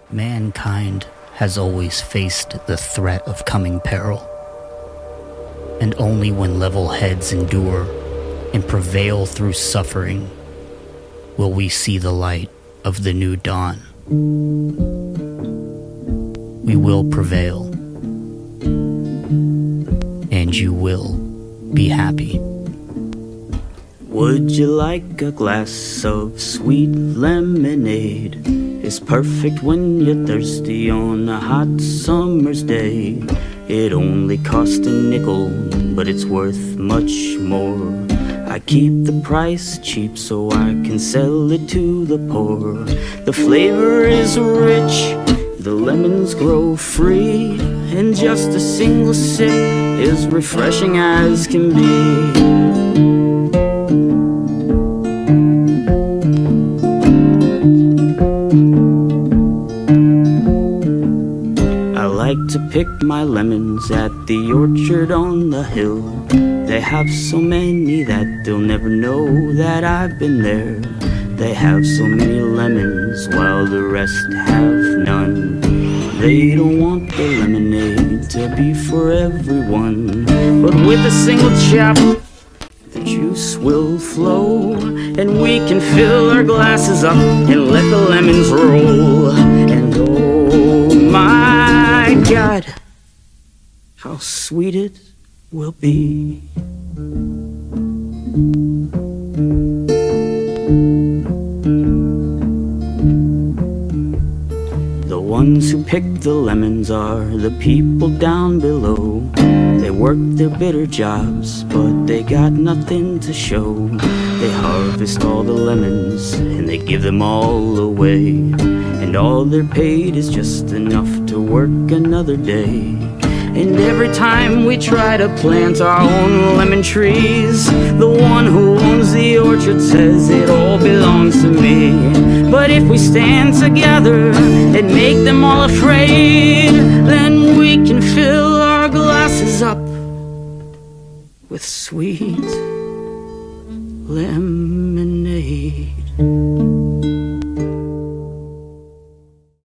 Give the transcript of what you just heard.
Mankind has always faced the threat of coming peril, and only when level heads endure and prevail through suffering will we see the light of the new dawn. We will prevail, and you will be happy. Would you like a glass of sweet lemonade? It's perfect when you're thirsty on a hot summer's day. It only costs a nickel, but it's worth much more. I keep the price cheap so I can sell it to the poor. The flavor is rich, the lemons grow free, and just a single sip is refreshing as can be. I like to pick my lemons at the orchard on the hill. They have so many that they'll never know that I've been there. They have so many lemons while the rest have none. They don't want the lemonade to be for everyone, but with a single chop, the juice will flow, and we can fill our glasses up and let the lemons roll. And oh my God, how sweet it will be. The ones who pick the lemons are the people down below. They work their bitter jobs, but they got nothing to show. They harvest all the lemons and they give them all away, and all they're paid is just enough to work another day. And every time we try to plant our own lemon trees, the one who owns the orchard says it all belongs to me. But if we stand together and make them all afraid, then we can fill our glasses up with sweet lemonade.